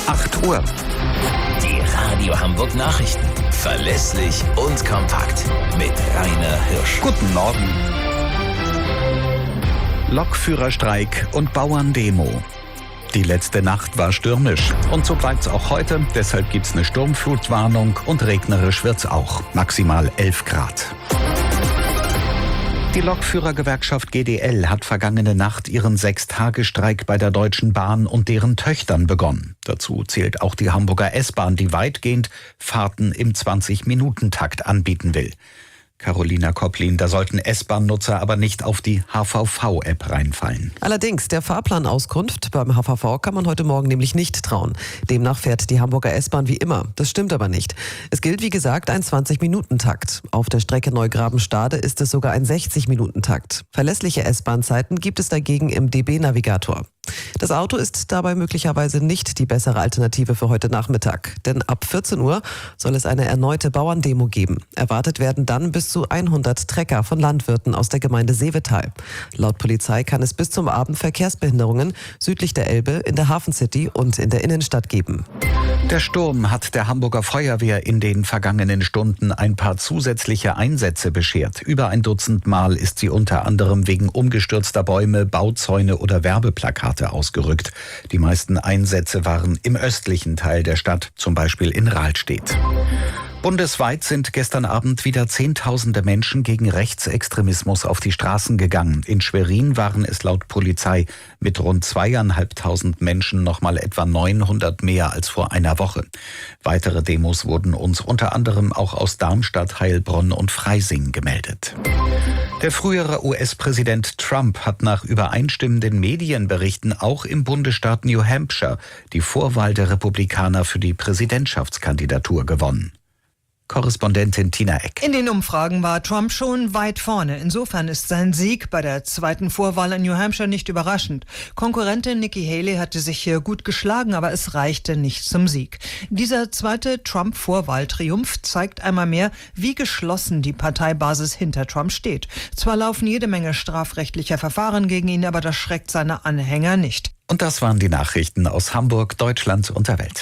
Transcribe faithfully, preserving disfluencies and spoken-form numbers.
acht Uhr. Die Radio Hamburg Nachrichten. Verlässlich und kompakt. Mit Rainer Hirsch. Guten Morgen. Lokführerstreik und Bauerndemo. Die letzte Nacht war stürmisch. Und so bleibt's auch heute. Deshalb gibt's eine Sturmflutwarnung und regnerisch wird's auch. Maximal elf Grad. Die Lokführergewerkschaft G D L hat vergangene Nacht ihren Sechstagestreik bei der Deutschen Bahn und deren Töchtern begonnen. Dazu zählt auch die Hamburger S-Bahn, die weitgehend Fahrten im zwanzig-Minuten-Takt anbieten will. Carolina Kopplin, da sollten S-Bahn-Nutzer aber nicht auf die H V V-App reinfallen. Allerdings, der Fahrplanauskunft beim H V V kann man heute Morgen nämlich nicht trauen. Demnach fährt die Hamburger S-Bahn wie immer. Das stimmt aber nicht. Es gilt, wie gesagt, ein zwanzig-Minuten-Takt. Auf der Strecke Neugraben-Stade ist es sogar ein sechzig-Minuten-Takt. Verlässliche S-Bahn-Zeiten gibt es dagegen im D B-Navigator. Das Auto ist dabei möglicherweise nicht die bessere Alternative für heute Nachmittag. Denn ab vierzehn Uhr soll es eine erneute Bauerndemo geben. Erwartet werden dann bis zu hundert Trecker von Landwirten aus der Gemeinde Seevetal. Laut Polizei kann es bis zum Abend Verkehrsbehinderungen südlich der Elbe, in der Hafencity und in der Innenstadt geben. Der Sturm hat der Hamburger Feuerwehr in den vergangenen Stunden ein paar zusätzliche Einsätze beschert. Über ein Dutzend Mal ist sie unter anderem wegen umgestürzter Bäume, Bauzäune oder Werbeplakate ausgerückt. Die meisten Einsätze waren im östlichen Teil der Stadt, zum Beispiel in Rahlstedt. Bundesweit sind gestern Abend wieder Zehntausende Menschen gegen Rechtsextremismus auf die Straßen gegangen. In Schwerin waren es laut Polizei mit rund zweieinhalbtausend Menschen nochmal etwa neunhundert mehr als vor einer Woche. Weitere Demos wurden uns unter anderem auch aus Darmstadt, Heilbronn und Freising gemeldet. Der frühere U S-Präsident Trump hat nach übereinstimmenden Medienberichten auch im Bundesstaat New Hampshire die Vorwahl der Republikaner für die Präsidentschaftskandidatur gewonnen. Korrespondentin Tina Eck. In den Umfragen war Trump schon weit vorne. Insofern ist sein Sieg bei der zweiten Vorwahl in New Hampshire nicht überraschend. Konkurrentin Nikki Haley hatte sich hier gut geschlagen, aber es reichte nicht zum Sieg. Dieser zweite Trump-Vorwahltriumph zeigt einmal mehr, wie geschlossen die Parteibasis hinter Trump steht. Zwar laufen jede Menge strafrechtlicher Verfahren gegen ihn, aber das schreckt seine Anhänger nicht. Und das waren die Nachrichten aus Hamburg, Deutschland und der Welt.